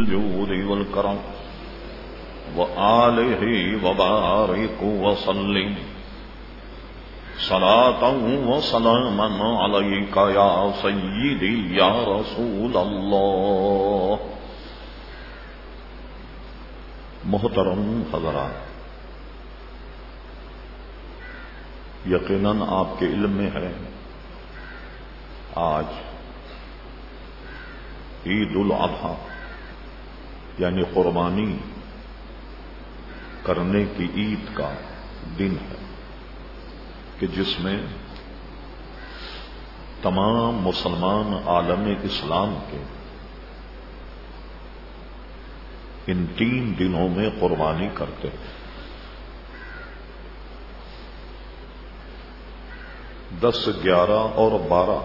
الجود والكرم وآله وبارك وسلم صلاة وسلاما عليك يا سيدي يا رسول الله. محترم حضرات، یقیناً آپ کے علم میں ہے آج عید الاضحیٰ یعنی قربانی کرنے کی عید کا دن ہے کہ جس میں تمام مسلمان عالم اسلام کے ان 3 دنوں میں قربانی کرتے ہیں. 10, 11 اور 12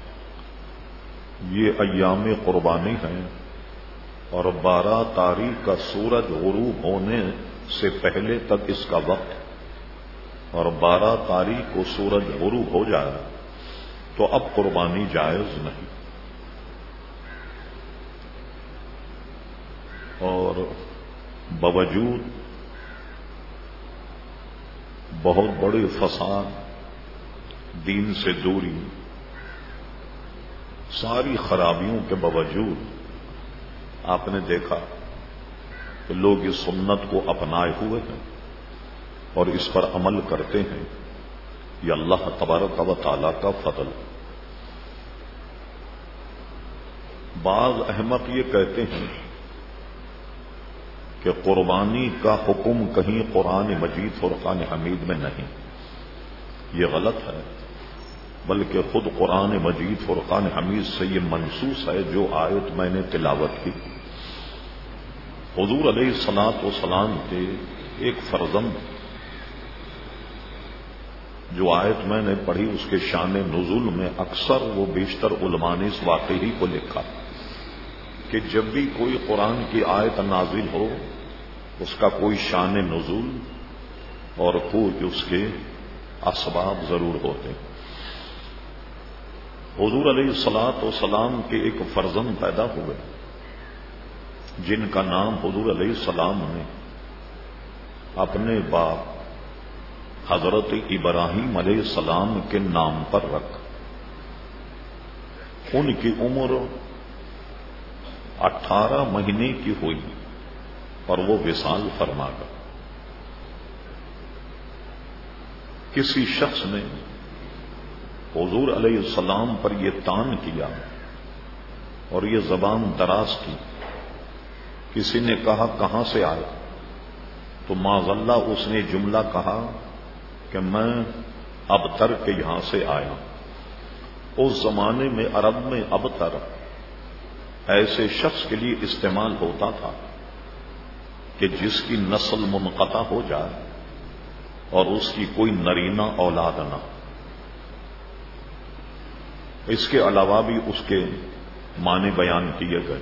یہ ایام قربانی ہیں، اور 12 تاریخ کا سورج غروب ہونے سے پہلے تک اس کا وقت، اور 12 تاریخ کو سورج غروب ہو جائے تو اب قربانی جائز نہیں. اور باوجود بہت بڑے فساد، دین سے دوری، ساری خرابیوں کے باوجود آپ نے دیکھا کہ لوگ اس سنت کو اپنائے ہوئے ہیں اور اس پر عمل کرتے ہیں. یہ اللہ تبارک و تعالی کا فضل. بعض احمق یہ کہتے ہیں کہ قربانی کا حکم کہیں قرآن مجید فرقان حمید میں نہیں. یہ غلط ہے، بلکہ خود قرآن مجید فرقان حمید سے یہ منسوس ہے. جو آیت میں نے تلاوت کی، حضور علیہ الصلوۃ والسلام کے ایک فرزند، جو آیت میں نے پڑھی اس کے شان نزول میں اکثر و بیشتر علماء نے اس واقعی کو لکھا کہ جب بھی کوئی قرآن کی آیت نازل ہو اس کا کوئی شان نزول اور کوئی اس کے اسباب ضرور ہوتے. حضور علیہ الصلوۃ والسلام کے ایک فرزند پیدا ہوئے جن کا نام حضور علیہ السلام نے اپنے باپ حضرت ابراہیم علیہ السلام کے نام پر رکھا. ان کی عمر 18 مہینے کی ہوئی اور وہ وصال فرما گئے. کسی شخص نے حضور علیہ السلام پر یہ طعن کیا اور یہ زبان دراز کی. کسی نے کہا کہاں سے آئے؟ تو معاذ اللہ اس نے جملہ کہا کہ میں ابتر کے یہاں سے آیا. اس زمانے میں عرب میں ابتر ایسے شخص کے لیے استعمال ہوتا تھا کہ جس کی نسل منقطع ہو جائے اور اس کی کوئی نرینہ اولاد نہ. اس کے علاوہ بھی اس کے معنی بیان کیے گئے.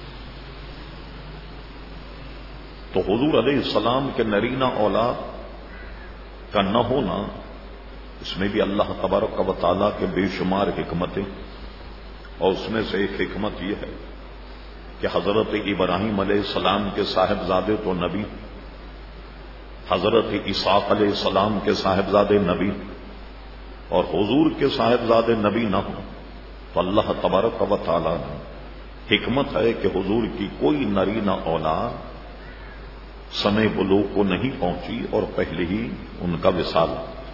تو حضور علیہ السلام کے نرینہ اولاد کا نہ ہونا، اس میں بھی اللہ تبارک و تعالیٰ کے بے شمار حکمتیں، اور اس میں سے ایک حکمت یہ ہے کہ حضرت ابراہیم علیہ السلام کے صاحبزادے تو نبی، حضرت اسحاق علیہ السلام کے صاحبزادے نبی، اور حضور کے صاحبزادے نبی نہ ہوں تو اللہ تبارک و تعالیٰ نے حکمت ہے کہ حضور کی کوئی نرینہ اولاد سنِ بلوغ کو نہیں پہنچی اور پہلے ہی ان کا وصال.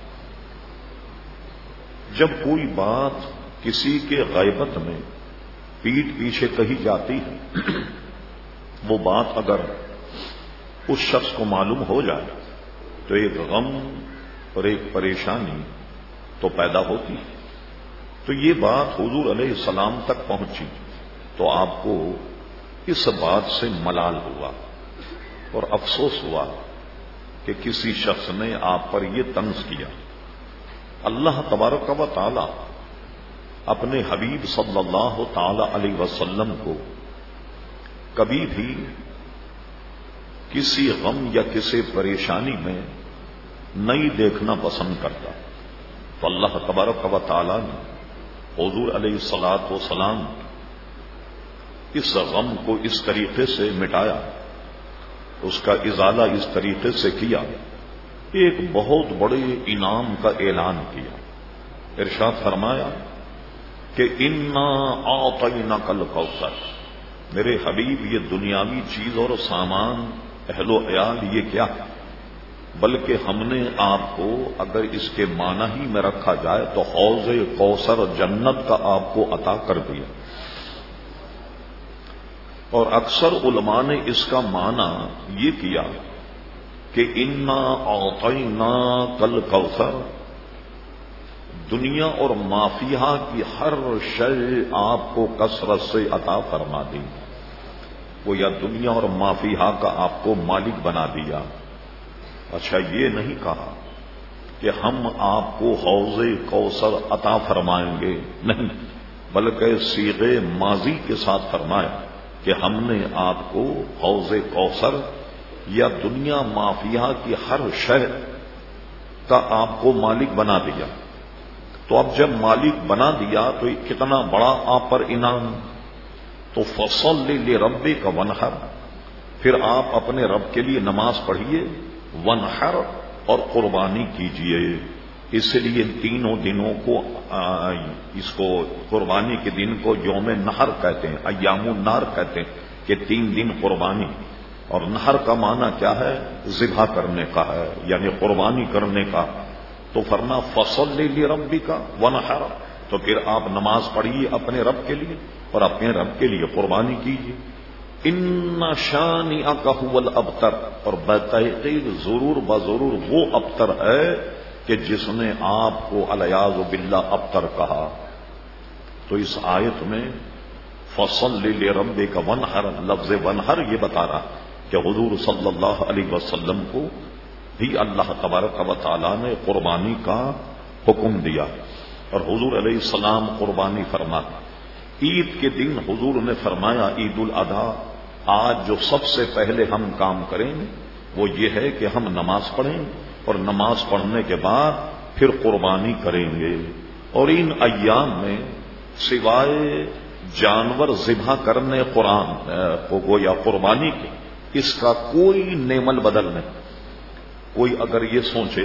جب کوئی بات کسی کے غیبت میں پیٹھ پیچھے کہی جاتی ہے، وہ بات اگر اس شخص کو معلوم ہو جائے تو ایک غم اور ایک پریشانی تو پیدا ہوتی ہے. تو یہ بات حضور علیہ السلام تک پہنچی تو آپ کو اس بات سے ملال ہوا اور افسوس ہوا کہ کسی شخص نے آپ پر یہ طنز کیا. اللہ تبارک و تعالی اپنے حبیب صلی اللہ تعالی علیہ وسلم کو کبھی بھی کسی غم یا کسی پریشانی میں نہیں دیکھنا پسند کرتا. تو اللہ تبارک و تعالی نے حضور علیہ الصلوۃ والسلام اس غم کو اس طریقے سے مٹایا، اس کا ازالہ اس طریقے سے کیا، ایک بہت بڑے انعام کا اعلان کیا۔ ارشاد فرمایا کہ انا اعطیناک الکوثر، میرے حبیب یہ دنیاوی چیز اور سامان اہل و عیال یہ کیا ہے، بلکہ ہم نے آپ کو اگر اس کے معنی ہی میں رکھا جائے تو حوض کوثر جنت کا آپ کو عطا کر دیا۔ اور اکثر علماء نے اس کا معنی یہ کیا کہ انا اعطیناک الکوثر، دنیا اور ما فیہا کی ہر شے آپ کو کثرت سے عطا فرما دی، وہ یا دنیا اور ما فیہا کا آپ کو مالک بنا دیا۔ اچھا یہ نہیں کہا کہ ہم آپ کو حوض کوثر عطا فرمائیں گے، نہیں، بلکہ صیغے ماضی کے ساتھ فرمایا کہ ہم نے آپ کو حوض کوثر یا دنیا ما فیہا کی ہر شے کا آپ کو مالک بنا دیا۔ تو اب جب مالک بنا دیا تو کتنا بڑا آپ پر انعام، تو فصل لربک وانحر، پھر آپ اپنے رب کے لیے نماز پڑھیے، وانحر اور قربانی کیجیے۔ اس لیے ان تینوں دنوں کو اس کو قربانی کے دن کو یوم نحر کہتے ہیں، ایام النار کہتے ہیں کہ 3 دن قربانی۔ اور نحر کا معنی کیا ہے؟ ذبح کرنے کا ہے، یعنی قربانی کرنے کا۔ تو فرما فصل لربک وانحر، تو پھر آپ نماز پڑھیے اپنے رب کے لیے اور اپنے رب کے لیے قربانی کیجیے۔ ان شانئک ھو الابتر، اور بتحقیق ضرور بضرور وہ ابتر ہے کہ جس نے آپ کو الیاذ باللہ ابتر کہا۔ تو اس آیت میں فصل لربک وانحر، لفظ وانحر یہ بتا رہا کہ حضور صلی اللہ علیہ وسلم کو بھی اللہ تبارک و تعالیٰ نے قربانی کا حکم دیا، اور حضور علیہ السلام قربانی فرماتے۔ عید کے دن حضور نے فرمایا عید الاضحیٰ، آج جو سب سے پہلے ہم کام کریں وہ یہ ہے کہ ہم نماز پڑھیں، اور نماز پڑھنے کے بعد پھر قربانی کریں گے۔ اور ان ایام میں سوائے جانور ذبح کرنے قرآن کو یا قربانی کی، اس کا کوئی نعم البدل نہیں۔ کوئی اگر یہ سوچے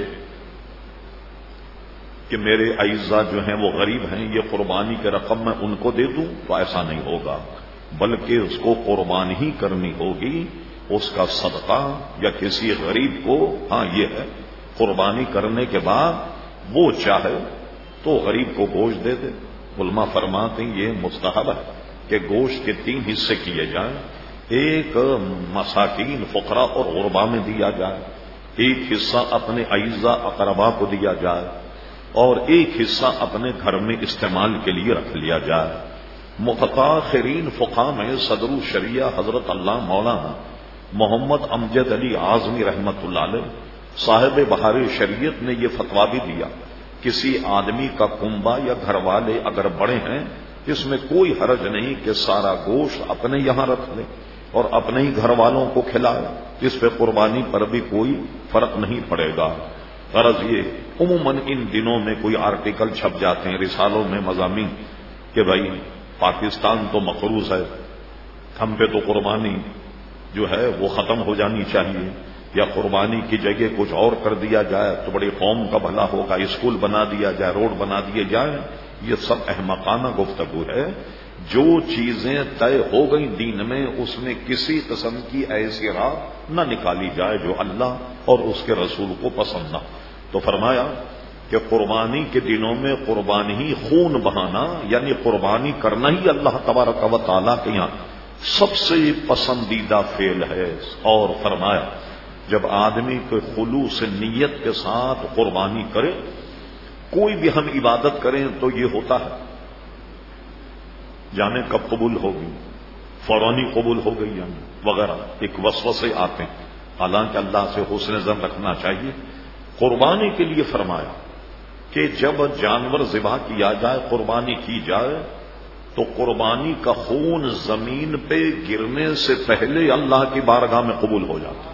کہ میرے اعزاء جو ہیں وہ غریب ہیں، یہ قربانی کے رقم میں ان کو دے دوں، تو ایسا نہیں ہوگا، بلکہ اس کو قربانی ہی کرنی ہوگی، اس کا صدقہ یا کسی غریب کو۔ ہاں یہ ہے قربانی کرنے کے بعد وہ چاہے تو غریب کو گوشت دے دے۔ علماء فرماتے ہیں یہ مستحب ہے کہ گوشت کے 3 حصے کیے جائیں، ایک مساکین فقراء اور غرباء میں دیا جائے، ایک حصہ اپنے اعزاء اقرباء کو دیا جائے، اور ایک حصہ اپنے گھر میں استعمال کے لیے رکھ لیا جائے۔ متاخرین فقہاء میں صدر الشریعہ حضرت اللہ مولانا محمد امجد علی اعظمی رحمت اللہ علیہ صاحب بہار شریعت نے یہ فتویٰ بھی دیا، کسی آدمی کا کنبہ یا گھر والے اگر بڑے ہیں، اس میں کوئی حرج نہیں کہ سارا گوشت اپنے یہاں رکھ لے اور اپنے ہی گھر والوں کو کھلائے، اس پہ قربانی پر بھی کوئی فرق نہیں پڑے گا۔ غرض یہ عموماً ان دنوں میں کوئی آرٹیکل چھپ جاتے ہیں رسالوں میں مضامین کہ بھائی پاکستان تو مقروض ہے، ہم پہ تو قربانی جو ہے وہ ختم ہو جانی چاہیے، یا قربانی کی جگہ کچھ اور کر دیا جائے تو بڑی قوم کا بھلا ہوگا، اسکول بنا دیا جائے، روڈ بنا دیے جائیں۔ یہ سب احمقانہ گفتگو ہے۔ جو چیزیں طے ہو گئی دین میں، اس میں کسی قسم کی ایسی راہ نہ نکالی جائے جو اللہ اور اس کے رسول کو پسند نہ۔ تو فرمایا کہ قربانی کے دنوں میں قربانی ہی خون بہانا، یعنی قربانی کرنا ہی اللہ تبارک و تعالیٰ کے یہاں سب سے پسندیدہ فعل ہے۔ اور فرمایا جب آدمی کو خلوص نیت کے ساتھ قربانی کرے، کوئی بھی ہم عبادت کریں تو یہ ہوتا ہے جانے کب قبول ہوگی، فورانی قبول ہو گئی یعنی وغیرہ، ایک وسوسے آتے ہیں، حالانکہ اللہ سے حسن ظن رکھنا چاہیے۔ قربانی کے لیے فرمایا کہ جب جانور ذبح کیا جائے، قربانی کی جائے، تو قربانی کا خون زمین پہ گرنے سے پہلے اللہ کی بارگاہ میں قبول ہو جاتا،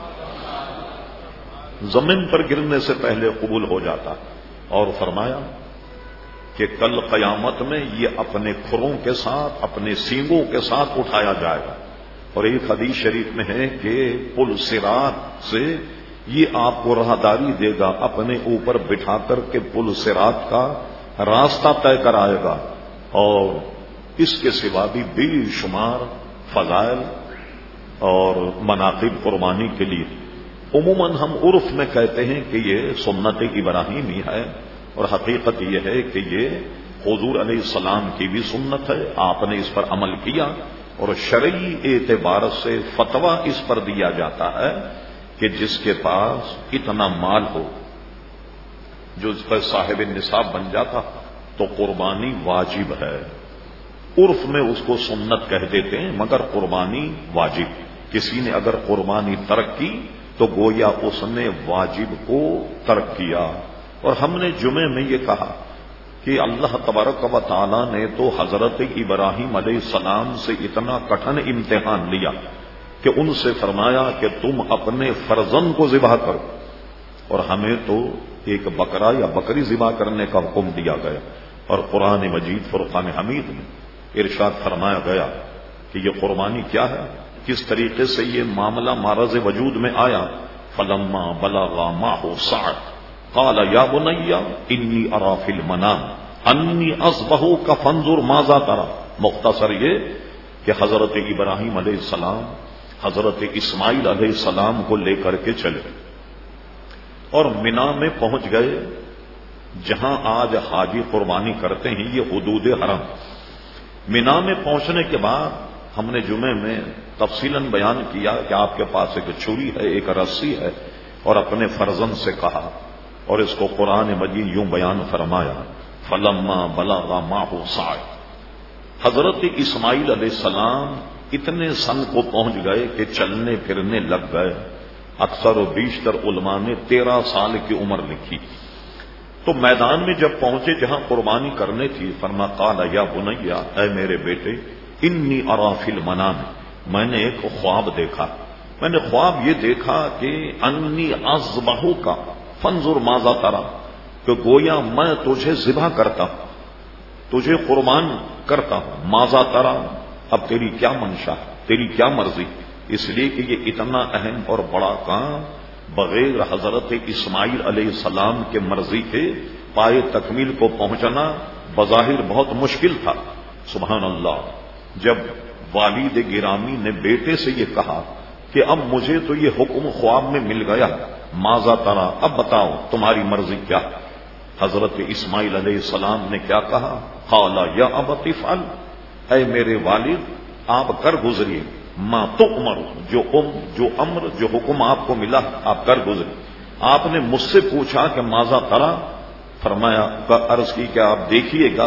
زمین پر گرنے سے پہلے قبول ہو جاتا۔ اور فرمایا کہ کل قیامت میں یہ اپنے کھروں کے ساتھ اپنے سینگوں کے ساتھ اٹھایا جائے گا. اور ایک حدیث شریف میں ہے کہ پل صراط سے یہ آپ کو راہداری دے گا، اپنے اوپر بٹھا کر کے پل صراط کا راستہ طے کرائے گا. اور اس کے سوا بھی بے شمار فضائل اور مناقب قربانی کے لیے. عموماً ہم عرف میں کہتے ہیں کہ یہ سنت ابراہیمی ہے، اور حقیقت یہ ہے کہ یہ حضور علیہ السلام کی بھی سنت ہے، آپ نے اس پر عمل کیا. اور شرعی اعتبار سے فتویٰ اس پر دیا جاتا ہے کہ جس کے پاس اتنا مال ہو جو اس پر صاحب نصاب بن جاتا تو قربانی واجب ہے. عرف میں اس کو سنت کہہ دیتے ہیں مگر قربانی واجب. کسی نے اگر قربانی ترک کی تو گویا اس نے واجب کو ترک کیا. اور ہم نے جمعے میں یہ کہا کہ اللہ تبارک و تعالی نے تو حضرت ابراہیم علیہ السلام سے اتنا کٹھن امتحان لیا کہ ان سے فرمایا کہ تم اپنے فرزند کو ذبح کرو، اور ہمیں تو ایک بکرا یا بکری ذبح کرنے کا حکم دیا گیا. اور قرآن مجید فرقان حمید میں ارشاد فرمایا گیا کہ یہ قربانی کیا ہے، کس طریقے سے یہ معاملہ معرض وجود میں آیا. فلما بلغ معه السعي قال یا بني انی ارى في المنام انی اذبحك فانظر ماذا ترى. مختصر یہ کہ حضرت ابراہیم علیہ السلام حضرت اسماعیل علیہ السلام کو لے کر کے چلے اور منا میں پہنچ گئے، جہاں آج حاجی قربانی کرتے ہیں، یہ حدود حرم. منا میں پہنچنے کے بعد ہم نے جمعے میں تفصیلاً بیان کیا کہ آپ کے پاس ایک چھری ہے، ایک رسی ہے، اور اپنے فرزند سے کہا، اور اس کو قرآن مجید یوں بیان فرمایا فلما بلغ معه السعي. حضرت اسماعیل علیہ السلام اتنے سن کو پہنچ گئے کہ چلنے پھرنے لگ گئے. اکثر و بیشتر علماء نے 13 سال کی عمر لکھی. تو میدان میں جب پہنچے جہاں قربانی کرنے تھی، فرما قال یا بني اے میرے بیٹے انی ارى في المنام، میں نے ایک خواب دیکھا. میں نے خواب یہ دیکھا کہ انی اذبحک فانظر ماذا ترى، کہ گویا میں تجھے ذبح کرتا ہوں، تجھے قربان کرتا ہوں. ماذا ترى، اب تیری کیا منشا، تیری کیا مرضی. اس لیے کہ یہ اتنا اہم اور بڑا کام بغیر حضرت اسماعیل علیہ السلام کے مرضی کے پائے تکمیل کو پہنچنا بظاہر بہت مشکل تھا. سبحان اللہ. جب والد گرامی نے بیٹے سے یہ کہا کہ اب مجھے تو یہ حکم خواب میں مل گیا، ماذا ترى، اب بتاؤ تمہاری مرضی کیا. حضرت اسماعیل علیہ السلام نے کیا کہا، قال یا ابت افعل، اے میرے والد آپ کر گزریے، ما تؤمر، جو امر جو حکم آپ کو ملا آپ کر گزریے. آپ نے مجھ سے پوچھا کہ ماذا ترى، فرمایا عرض کی کہ آپ دیکھیے گا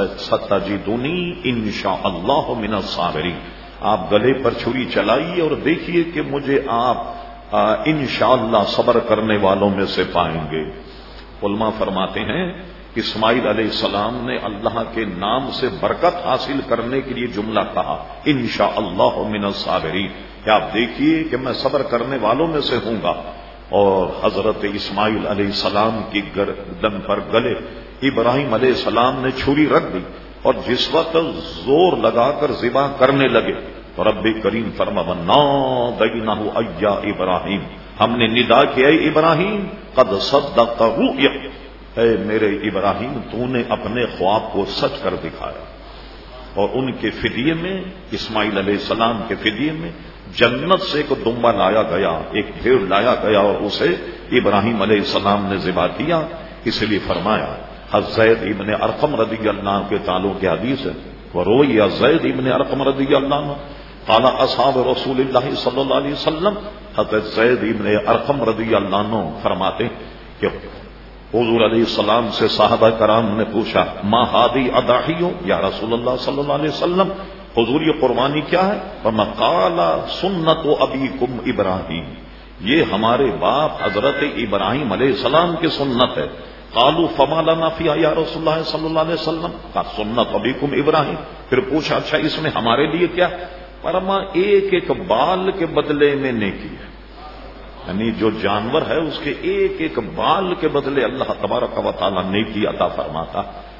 ستجدنی انشاءاللہ من الصابرین. آپ گلے پر چھری چلائیے اور دیکھیے کہ مجھے آپ انشاءاللہ صبر کرنے والوں میں سے پائیں گے. علماء فرماتے ہیں اسماعیل علیہ السلام نے اللہ کے نام سے برکت حاصل کرنے کے لیے جملہ کہا انشاءاللہ من الصابرین، کہ آپ دیکھیے کہ میں صبر کرنے والوں میں سے ہوں گا. اور حضرت اسماعیل علیہ السلام کی گردن پر گلے ابراہیم علیہ السلام نے چھری رکھ دی، اور جس وقت زور لگا کر ذبح کرنے لگے تو رب کریم فرما ونادینہ ایا ابراہیم، ہم نے ندا کیا اے ابراہیم قد صدقت رؤیا، اے میرے ابراہیم تو نے اپنے خواب کو سچ کر دکھایا. اور ان کے فدیے میں، اسماعیل علیہ السلام کے فدیے میں جنت سے ایک دمبا لایا گیا، ایک بھیڑ لایا گیا، اور اسے ابراہیم علیہ السلام نے ذبح کیا. اس لیے فرمایا زید ابن ارقم رضی اللہ عنہ کے تعلق کی حدیث ہے، وروی زید ابن ارقم رضی اللہ عنہ قال اصحاب رسول اللہ صلی اللہ علیہ وسلم، حضرت زید ابن ارقم رضی اللہ عنہ فرماتے کہ حضور علیہ السلام سے صحابہ کرام نے پوچھا ما ہادی اضاحیوں یا رسول اللہ صلی اللہ علیہ وسلم، حضور یہ قربانی کیا ہے؟ فرمایا قال سنت ابیکم ابراہیم، یہ ہمارے باپ حضرت ابراہیم علیہ السلام کی سنت ہے. قالوا فما لنا فيها یا رسول اللہ صلی اللہ علیہ وسلم، قال سنت ابیکم ابراہیم. پھر پوچھا اچھا اس میں ہمارے لیے کیا؟ فرمایا ایک ایک بال کے بدلے میں نیکی ہے، یعنی جو جانور ہے اس کے ایک ایک بال کے بدلے اللہ تبارک و تعالی نیکی عطا فرماتا.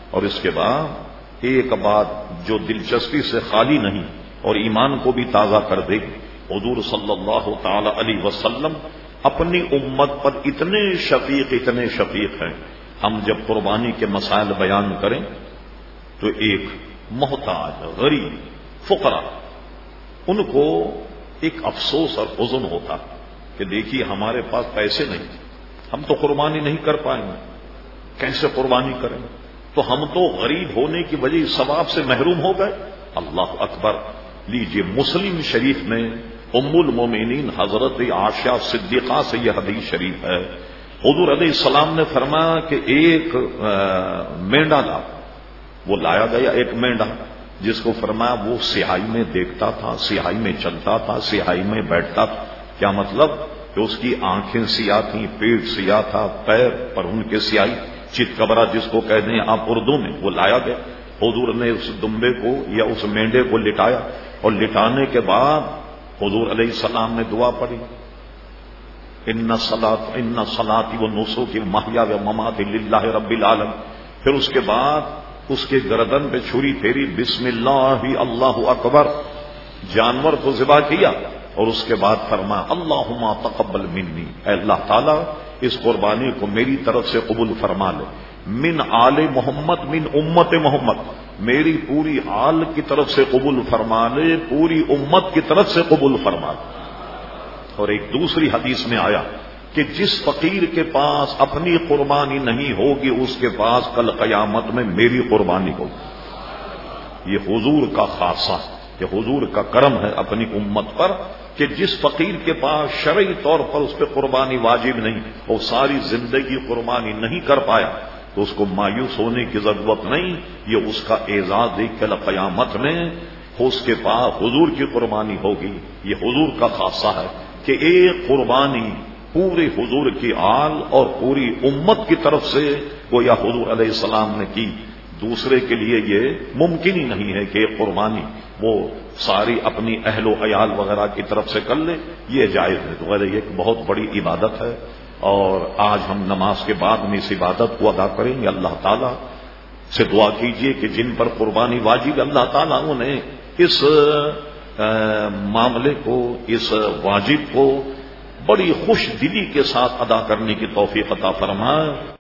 اور اس کے بعد ایک بات جو دلچسپی سے خالی نہیں اور ایمان کو بھی تازہ کر دے گی، حضور صلی اللہ تعالی علیہ وسلم اپنی امت پر اتنے شفیق ہیں. ہم جب قربانی کے مسائل بیان کریں تو ایک محتاج، غریب، فقراء، ان کو ایک افسوس اور حزن ہوتا کہ دیکھیے ہمارے پاس پیسے نہیں، ہم تو قربانی نہیں کر پائیں گے، کیسے قربانی کریں؟ تو ہم تو غریب ہونے کی وجہ ثواب سے محروم ہو گئے. اللہ اکبر. لیجیے مسلم شریف میں ام المومنین حضرت عائشہ صدیقہ سے یہ حدیث شریف ہے. حضور علیہ السلام نے فرمایا کہ ایک مینڈا لا، وہ لایا گیا ایک مینڈا جس کو فرمایا وہ سیاہی میں دیکھتا تھا، سیاہی میں چلتا تھا، سیاہی میں بیٹھتا تھا. کیا مطلب؟ کہ اس کی آنکھیں سیاہ تھیں، پیٹ سیاہ تھا، پیر پر ان کے سیاہی، چت کبرا جس کو کہتے ہیں آپ اردو میں. وہ لایا گیا، حضور نے اس دمبے کو یا اس مینڈے کو لٹایا، اور لٹانے کے بعد حضور علیہ السلام نے دعا پڑھی، ان صلاتی و نسکی و محیایا و مماتی للہ رب العالمین. پھر اس کے بعد اس کے گردن پہ چھری پھیری، بسم اللہ اللہ اکبر، جانور کو ذبح کیا، اور اس کے بعد فرمایا اللہم تقبل منی، اے اللہ تعالیٰ اس قربانی کو میری طرف سے قبول فرما لے، من آل محمد، من امت محمد، میری پوری آل کی طرف سے قبول فرما لے، پوری امت کی طرف سے قبول فرما لے. اور ایک دوسری حدیث میں آیا کہ جس فقیر کے پاس اپنی قربانی نہیں ہوگی اس کے پاس کل قیامت میں میری قربانی ہوگی. یہ حضور کا خاصہ، یہ حضور کا کرم ہے اپنی امت پر کہ جس فقیر کے پاس شرعی طور پر اس پہ قربانی واجب نہیں، وہ ساری زندگی قربانی نہیں کر پایا، تو اس کو مایوس ہونے کی ضرورت نہیں. یہ اس کا اعزاز ہے کل قیامت میں اس کے پاس حضور کی قربانی ہوگی. یہ حضور کا خاصہ ہے کہ ایک قربانی پورے حضور کی آل اور پوری امت کی طرف سے گویا حضور علیہ السلام نے کی. دوسرے کے لیے یہ ممکن ہی نہیں ہے کہ ایک قربانی وہ ساری اپنی اہل و عیال وغیرہ کی طرف سے کر لے، یہ جائز ہے. تو یہ ایک بہت بڑی عبادت ہے، اور آج ہم نماز کے بعد میں اس عبادت کو ادا کریں گے. اللہ تعالیٰ سے دعا کیجئے کہ جن پر قربانی واجب، اللہ تعالیٰ انہیں اس معاملے کو، اس واجب کو بڑی خوش دلی کے ساتھ ادا کرنے کی توفیق عطا فرمائے.